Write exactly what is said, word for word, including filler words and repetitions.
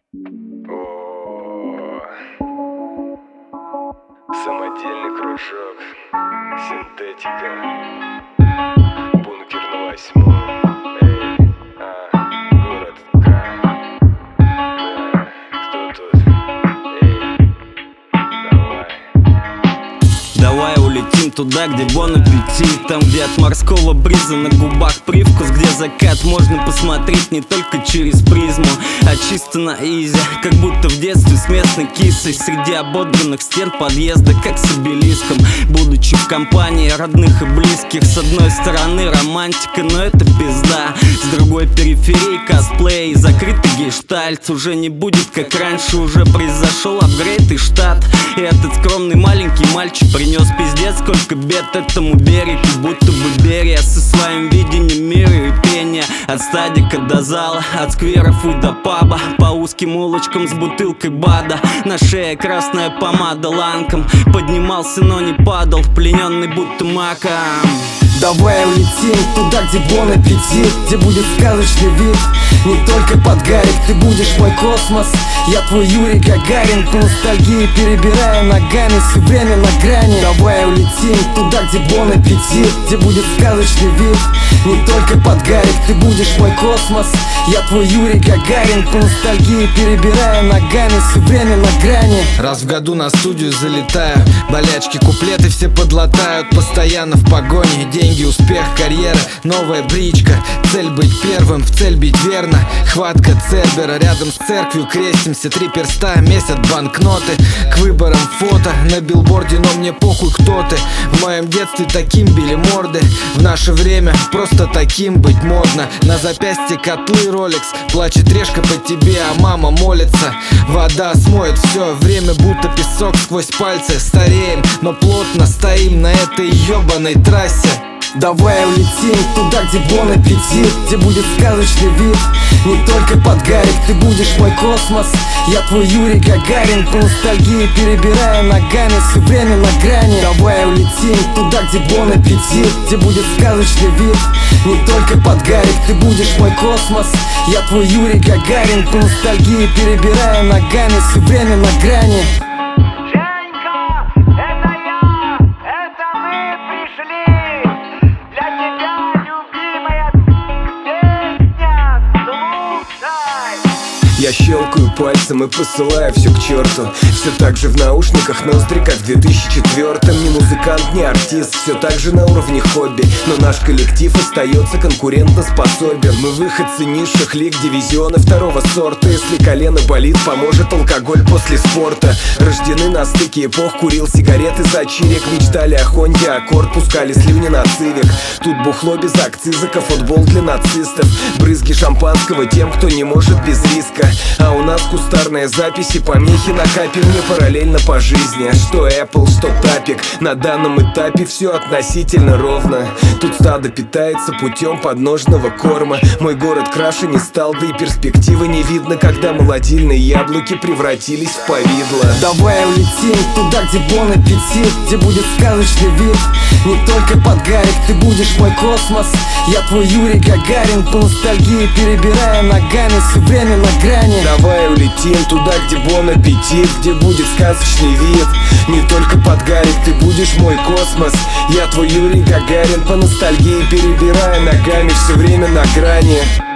О, самодельный кружок, синтетика, бункер на восьмом. Эй, а, город К. Да, кто тут? Эй, давай. Давай улетим туда, где бон аппетит. Там, где от морского бриза на губах привкус, где закат можно посмотреть не только через призму, а чисто на изи, как будто в детстве с местной кисой. Среди ободранных стен подъезда, как с обелиском. Будучи в компании родных и близких, с одной стороны романтика, но это пизда. С другой периферии косплей, закрытый гештальт. Уже не будет как раньше, уже произошел апгрейд и штат. И этот скромный маленький мальчик принес пиздец сколько бед этому берегу, будто бы Берия со своим видением мира и пения. От стадика до зала, от скверов и до паба, по узким улочкам с бутылкой бада. На шее красная помада ланком, поднимался, но не падал, плененный будто маком. Давай улетим туда, где бон аппетит, где будет сказочный вид. Не только под гарик, ты будешь мой космос. Я твой Юрий Гагарин, по ностальгии перебирая ногами, все время на грани. Давай улетим туда, где бон аппетит, где будет сказочный вид. Не только под гарик, ты будешь мой космос. Я твой Юрий Гагарин, по ностальгии перебирая ногами, все время на грани. Раз в году на студию залетаю, болячки, куплеты все подлатают. Постоянно в погоне, деньги, успех, карьера, новая бричка. Цель быть первым, в цель бить верно. Хватка Цербера, рядом с церковью крестимся. Три перста месят банкноты. К выборам фото на билборде, но мне похуй кто ты. В моем детстве таким били морды. В наше время просто таким быть модно. На запястье котлы Ролекс, плачет решка по тебе, а мама молится. Вода смоет все, время будто песок сквозь пальцы. Стареем, но плотно стоим на этой ебаной трассе. Давай улетим туда, где бон аппетит, где будет сказочный вид. Не только под гарик, ты будешь мой космос. Я твой Юрий Гагарин, по ностальгии перебирая ногами, все время на грани. Давай улетим туда, где бон аппетит, где будет сказочный вид. Не только под гарик, ты будешь мой космос. Я твой Юрий Гагарин, по ностальгии перебирая ногами, все время на грани. Я щелкаю пальцем и посылаю все к черту. Все так же в наушниках ноздри, как в две тысячи четвёртом. Не музыкант, не артист, все так же на уровне хобби. Но наш коллектив остается конкурентоспособен. Мы выходцы низших лиг, дивизионы второго сорта. Если колено болит, поможет алкоголь после спорта. Рождены на стыке эпох, курил сигареты за чирик. Мечтали о Хонде, аккорд, пускали слюни на цивик. Тут бухло без акцизок, а футбол для нацистов. Брызги шампанского тем, кто не может без риска. А у нас кустарные записи, помехи на капе. Мне параллельно по жизни, что Apple, что Тапик. На данном этапе все относительно ровно. Тут стадо питается путем подножного корма. Мой город краше не стал, да и перспективы не видно, когда молодильные яблоки превратились в повидло. Давай улетим туда, где бон аппетит, где будет сказочный вид. Не только под гарик, ты будешь мой космос. Я твой Юрий Гагарин, по ностальгии перебирая ногами, все время на грани. Давай улетим туда, где бон аппетит, где будет сказочный вид. Не только под гарик, ты будешь мой космос. Я твой Юрий Гагарин, по ностальгии перебирая ногами, все время на грани.